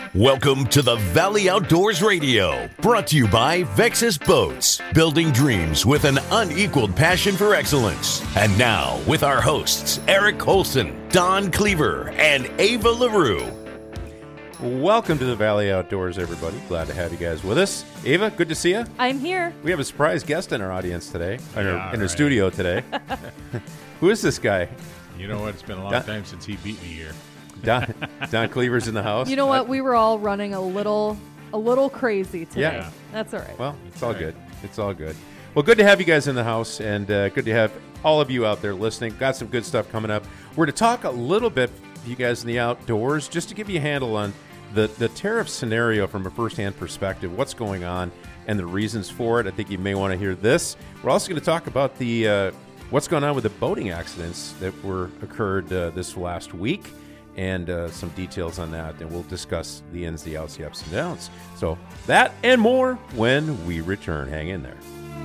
Welcome to the Valley Outdoors Radio, brought to you by Vexus Boats, building dreams with an unequaled passion for excellence. And now, with our hosts, Eric Holson, Don Cleaver, and Ava LaRue. Welcome to the Valley Outdoors, everybody. Glad to have you guys with us. Ava, good to see you. I'm here. We have a surprise guest in our audience today, in our studio today. Who is this guy? You know what? It's been a long time since he beat me here. Don Cleaver's in the house. You know what? We were all running a little crazy today. Yeah. That's all right. Well, it's all good. It's all good. Well, good to have you guys in the house, and good to have all of you out there listening. Got some good stuff coming up. We're to talk a little bit with you guys in the outdoors, just to give you a handle on the tariff scenario from a first-hand perspective, what's going on, and the reasons for it. I think you may want to hear this. We're also going to talk about the what's going on with the boating accidents that occurred this last week, and some details on that, and we'll discuss the ins, the outs, the ups, and downs. So that and more when we return. Hang in there.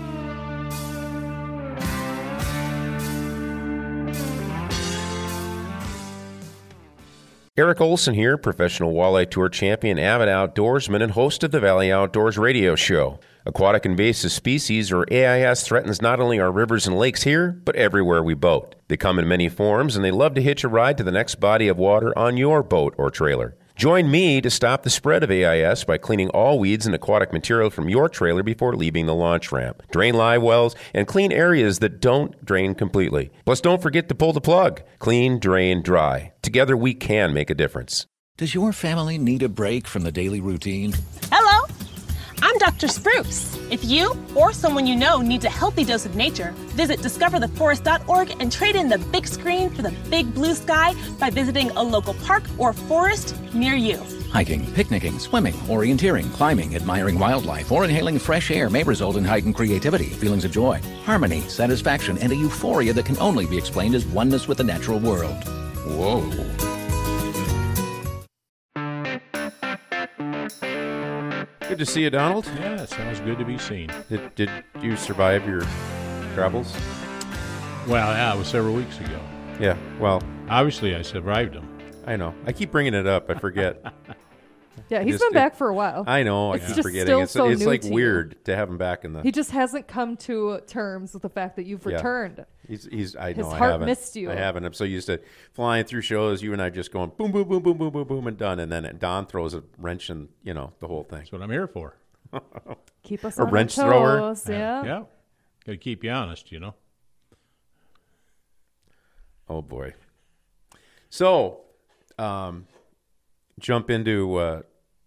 Eric Olson here, professional walleye tour champion, avid outdoorsman, and host of the Valley Outdoors Radio Show. Aquatic invasive species, or AIS, threatens not only our rivers and lakes here, but everywhere we boat. They come in many forms, and they love to hitch a ride to the next body of water on your boat or trailer. Join me to stop the spread of AIS by cleaning all weeds and aquatic material from your trailer before leaving the launch ramp. Drain live wells and clean areas that don't drain completely. Plus, don't forget to pull the plug. Clean, drain, dry. Together, we can make a difference. Does your family need a break from the daily routine? Hello, I'm Dr. Spruce. If you or someone you know needs a healthy dose of nature, visit discovertheforest.org and trade in the big screen for the big blue sky by visiting a local park or forest near you. Hiking, picnicking, swimming, orienteering, climbing, admiring wildlife, or inhaling fresh air may result in heightened creativity, feelings of joy, harmony, satisfaction, and a euphoria that can only be explained as oneness with the natural world. Whoa. Good to see you, Donald. Yeah, it sounds good to be seen. Did you survive your travels? Well, yeah, it was several weeks ago. Yeah, well, Obviously, I survived them. I know. I keep bringing it up. I forget. Yeah, he's been back for a while. I know. I It's keep just forgetting. still It's so new like to you. weird to have him back in the. He just hasn't come to terms with the fact that you've Yeah. returned. He's. I know. His I heart haven't. missed you. I haven't. I'm so used to flying through shows. You and I just going boom, boom, boom, boom, boom, boom, boom, and done. And then Don throws a wrench in, the whole thing. That's what I'm here for. Keep us A on wrench our thrower? toes. Yeah. Yeah. Got to keep you honest, you know. Oh boy. So, jump into.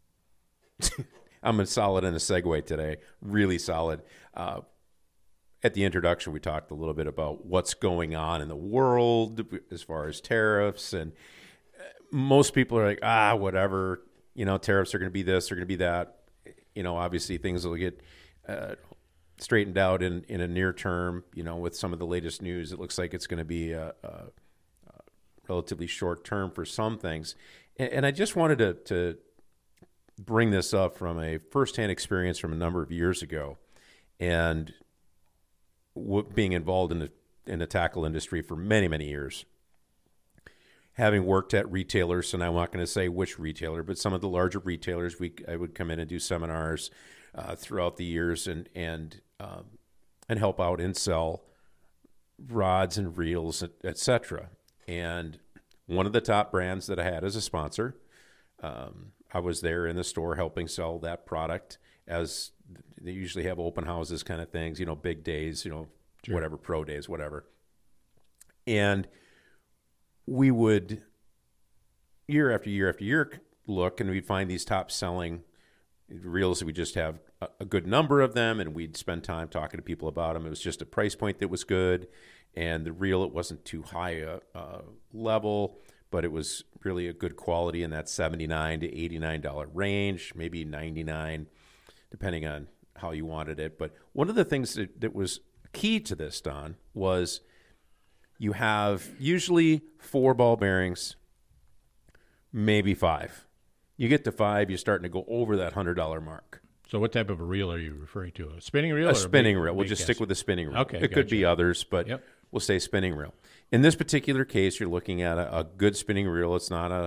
I'm solid in a segue today. Really solid. At the introduction, we talked a little bit about what's going on in the world as far as tariffs, and most people are like, whatever. Tariffs are going to be this, they're going to be that. Obviously things will get straightened out in a near term. With some of the latest news, it looks like it's going to be a relatively short term for some things. And I just wanted to bring this up from a firsthand experience from a number of years ago, and being involved in the tackle industry for many, many years. Having worked at retailers, and I'm not going to say which retailer, but some of the larger retailers, I would come in and do seminars throughout the years and help out and sell rods and reels, etc. And one of the top brands that I had as a sponsor, I was there in the store helping sell that product, as they usually have open houses kind of things, big days, Sure. whatever, pro days, whatever. And we would, year after year after year, look, and we'd find these top selling reels. We just have a good number of them, and we'd spend time talking to people about them. It was just a price point that was good, and the reel, it wasn't too high a level, but it was really a good quality in that $79 to $89 range, maybe $99, depending on how you wanted it. But one of the things that was key to this, Don, was you have usually 4 ball bearings, maybe 5. You get to 5, you're starting to go over that $100 mark. So what type of a reel are you referring to? A spinning reel? A spinning reel. We'll just stick with the spinning reel. Okay, It could be others, but we'll say spinning reel. In this particular case, you're looking at a good spinning reel. It's not a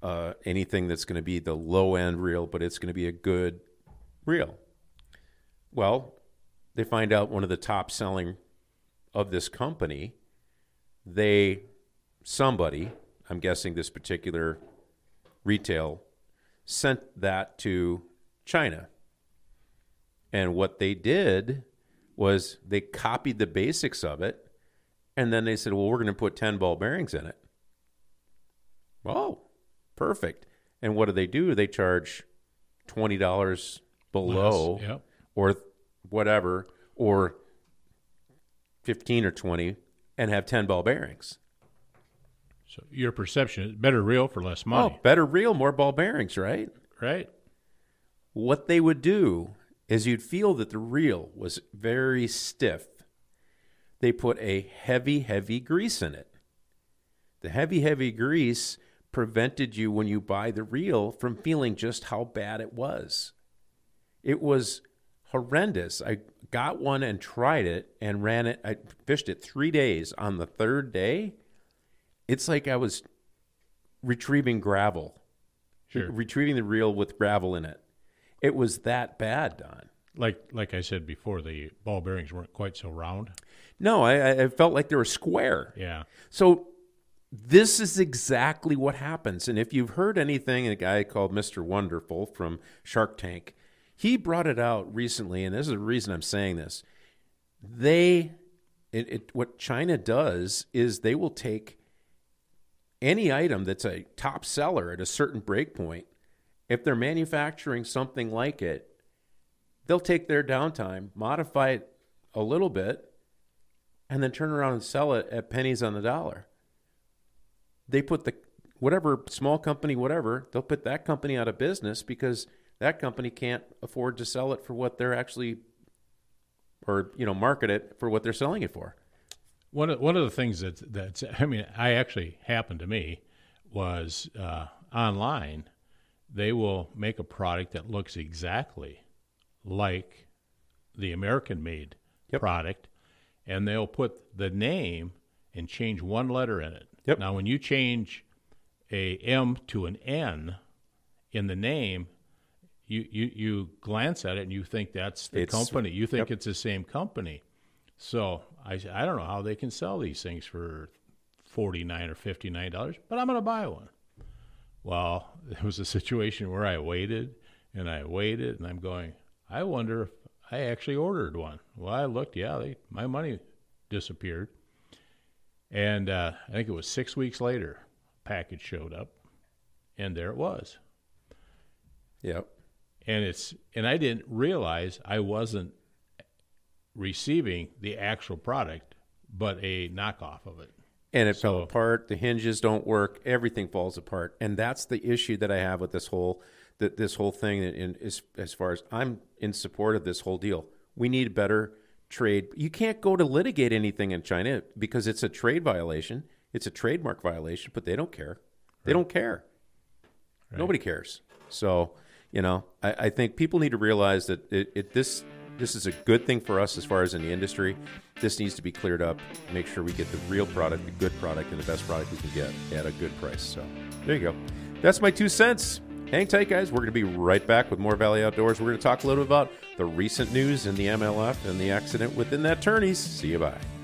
anything that's going to be the low-end reel, but it's going to be a good reel. Well, they find out one of the top selling of this company, somebody, I'm guessing this particular retail, sent that to China. And what they did was they copied the basics of it, and then they said, well, we're going to put 10 ball bearings in it. Oh, perfect. And what do? They charge $20 below Less, yep. or whatever, or 15 or 20, and have 10 ball bearings. So your perception is better reel for less money. Oh, better reel, more ball bearings, right? Right. What they would do is you'd feel that the reel was very stiff. They put a heavy, heavy grease in it. The heavy, heavy grease prevented you, when you buy the reel, from feeling just how bad it was. It was horrendous. I got one and tried it and ran it. I fished it 3 days. On the third day, it's like I was retrieving gravel. Sure. Retrieving the reel with gravel in it. It was that bad, Don. Like I said before, the ball bearings weren't quite so round. No, I felt like they were square. Yeah. So this is exactly what happens. And if you've heard anything, a guy called Mr. Wonderful from Shark Tank, he brought it out recently, and this is the reason I'm saying this. What China does is they will take any item that's a top seller at a certain break point. If they're manufacturing something like it, they'll take their downtime, modify it a little bit, and then turn around and sell it at pennies on the dollar. They put whatever small company, whatever, they'll put that company out of business because that company can't afford to sell it for what they're actually, or market it for what they're selling it for. One of the things that's I actually happened to me was online. They will make a product that looks exactly like the American-made product, and they'll put the name and change one letter in it. Yep. Now, when you change a M to an N in the name, you glance at it and you think that's the company. You think it's the same company. So I don't know how they can sell these things for $49 or $59, but I'm going to buy one. Well, it was a situation where I waited, and I'm going, I wonder if I actually ordered one. Well, I looked, my money disappeared. And I think it was 6 weeks later, a package showed up, and there it was. Yep. And I didn't realize I wasn't receiving the actual product, but a knockoff of it. And it fell apart. The hinges don't work. Everything falls apart. And that's the issue that I have with this whole thing. And as far as I'm in support of this whole deal, we need better trade. You can't go to litigate anything in China because it's a trade violation. It's a trademark violation, but they don't care. They don't care. Right. Nobody cares. So, I think people need to realize that this is a good thing for us as far as in the industry. This needs to be cleared up. Make sure we get the real product, the good product, and the best product we can get at a good price. So there you go. That's my 2 cents. Hang tight, guys. We're going to be right back with more Valley Outdoors. We're going to talk a little bit about the recent news in the MLF and the accident within that tourneys. See you. Bye.